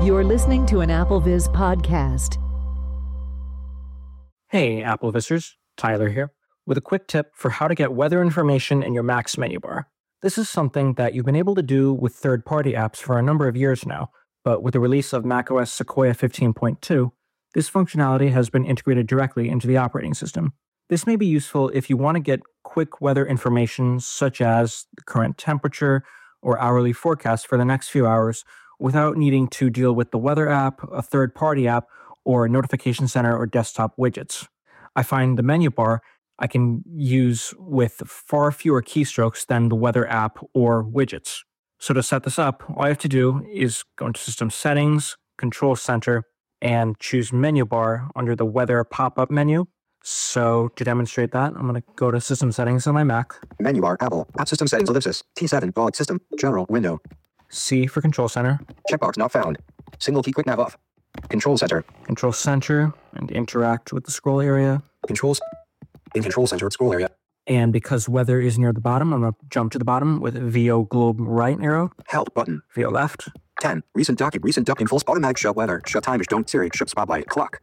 You're listening to an AppleVis podcast. Hey, AppleVisers, Tyler here, with a quick tip for how to get weather information in your Mac's menu bar. This is something that you've been able to do with third-party apps for a number of years now, but with the release of macOS Sequoia 15.2, this functionality has been integrated directly into the operating system. This may be useful if you want to get quick weather information such as the current temperature or hourly forecast for the next few hours without needing to deal with the weather app, a third-party app, or notification center or desktop widgets. I find the menu bar I can use with far fewer keystrokes than the weather app or widgets. So to set this up, all I have to do is go into System Settings, Control Center, and choose Menu Bar under the Weather pop-up menu. So to demonstrate that, I'm going to go to System Settings on my Mac. Menu bar, Apple, App System Settings, ellipsis, T7, Log System, General, Window. C for Control Center. Checkbox not found. Single key quick nav off. Control Center. Control Center, and interact with the scroll area. Controls. In Control Center, scroll area. And because weather is near the bottom, I'm going to jump to the bottom with VO globe right arrow. Help button. VO left. 10. Recent docket. Recent duck in full automatic show weather. Show time. Don't Siri. Show spotlight. Clock.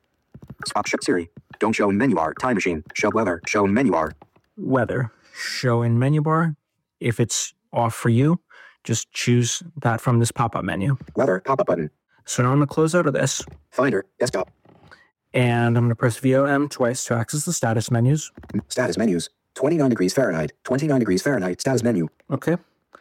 Spot show Siri. Don't show in menu bar. Time machine. Show weather. Show in menu bar. Weather. Show in menu bar. If it's off for you, just choose that from this pop-up menu. Weather. Pop-up button. So now I'm going to close out of this. Finder. Desktop. And I'm going to press VOM twice to access the status menus. Status menus. 29 degrees Fahrenheit. 29 degrees Fahrenheit. Status menu. Okay.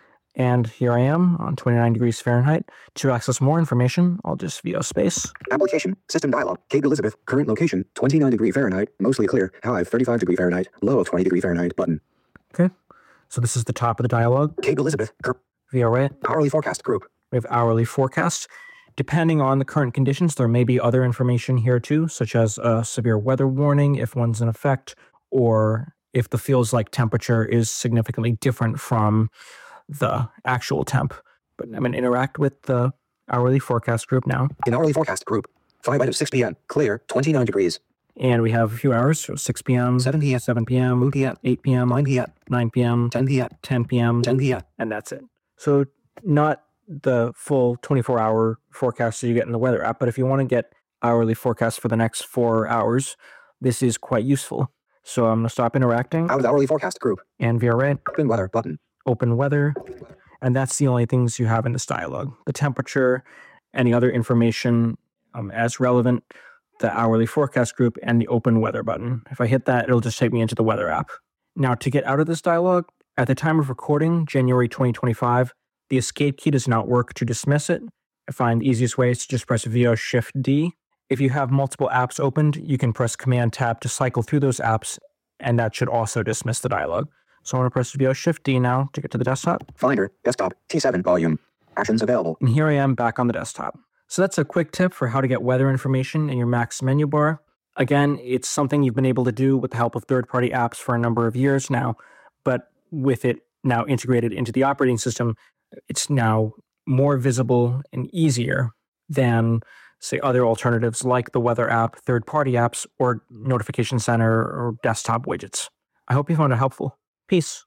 And here I am on 29 degrees Fahrenheit. To access more information, I'll just VO space. Application. System dialog. Cape Elizabeth. Current location. 29 degree Fahrenheit. Mostly clear. High 35 degree Fahrenheit. Low 20 degree Fahrenheit. Button. Okay. So this is the top of the dialog. Cape Elizabeth. VO right. Hourly forecast group. We have hourly forecast. Depending on the current conditions, there may be other information here too, such as a severe weather warning if one's in effect, or if the feels like temperature is significantly different from the actual temp. But I'm going to interact with the hourly forecast group now. In hourly forecast group, 5 out of 6 p.m., clear, 29 degrees. And we have a few hours, so 6 p.m., 7 p.m., 7 p.m., 2 p.m., 8 p.m., 9 p.m., 9 p.m., 10 p.m., 10 p.m., 10 p.m., and that's it. So not the full 24-hour forecast that you get in the weather app, but if you want to get hourly forecast for the next 4 hours, this is quite useful. So I'm going to stop interacting. Out of the hourly forecast group. And VO right. Open weather button. Open weather. And that's the only things you have in this dialog. The temperature, any other information as relevant, the hourly forecast group, and the open weather button. If I hit that, it'll just take me into the weather app. Now, to get out of this dialog, at the time of recording, January 2025, the escape key does not work to dismiss it. I find the easiest way is to just press VO-Shift-D. If you have multiple apps opened, you can press Command-Tab to cycle through those apps, and that should also dismiss the dialog. So I'm going to press VO-Shift-D now to get to the desktop. Finder, desktop, T7 volume. Actions available. And here I am back on the desktop. So that's a quick tip for how to get weather information in your Mac's menu bar. Again, it's something you've been able to do with the help of third-party apps for a number of years now, but with it now integrated into the operating system, it's now more visible and easier than, say, other alternatives like the weather app, third-party apps, or notification center or desktop widgets. I hope you found it helpful. Peace.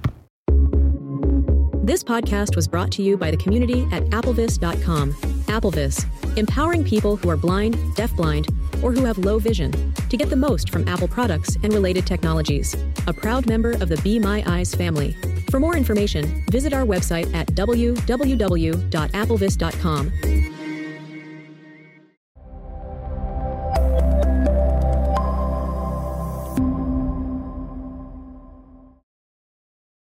This podcast was brought to you by the community at applevis.com. AppleVis, empowering people who are blind, deafblind, or who have low vision to get the most from Apple products and related technologies. A proud member of the Be My Eyes family. For more information, visit our website at www.applevis.com.